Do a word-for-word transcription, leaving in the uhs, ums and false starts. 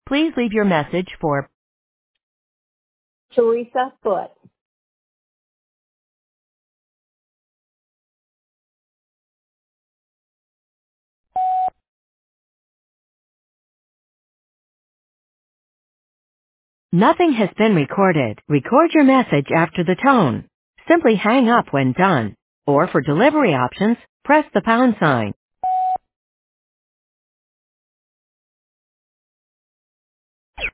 Please leave your message for Teresa Foote. Nothing has been recorded. Record your message after the tone. Simply hang up when done. Or for delivery options, press the pound sign.